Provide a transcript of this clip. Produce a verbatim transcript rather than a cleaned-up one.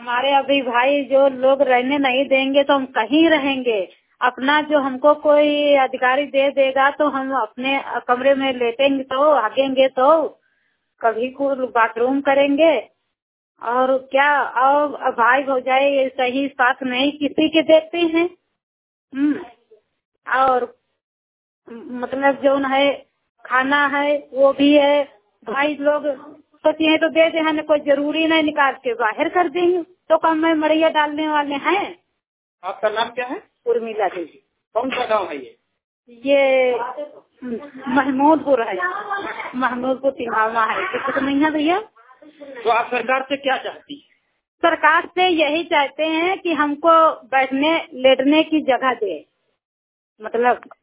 हमारे अभी भाई जो लोग रहने नहीं देंगे तो हम कहीं रहेंगे। अपना जो हमको कोई अधिकारी दे देगा तो हम अपने कमरे में लेटेंगे तो हागेंगे तो कभी को बाथरूम करेंगे और क्या। और भाई भौजाई सही साथ नहीं किसी के देते हैं। हम्म और मतलब जो है खाना है वो भी है। भाई लोग सोचे हैं तो दे दे, हमें कोई जरूरी नहीं निकाल के बाहर कर देंगे तो कम में मड़ैया डालने वाले हैं। आपका नाम क्या है? उर्मिला देवी। कौन सा गांव है ये? ये महमूदपुर है, महमूदपुर तिहावा है। कुछ नहीं है भैया। तो आप सरकार से क्या चाहती है? सरकार से यही चाहते हैं कि हमको बैठने लेटने की जगह दे, मतलब